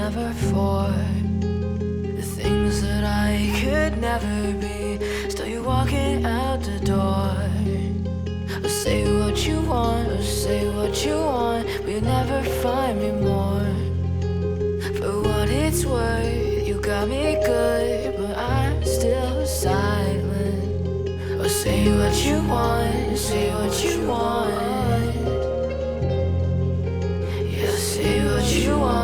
never for the things that I could never be. Still you're walking out the door. Say what you want, or say what you want, but you'll never find me more. For what it's worth, you got me good, but I'm still silent. Or say what you want, say what you want. Yeah, say what you want.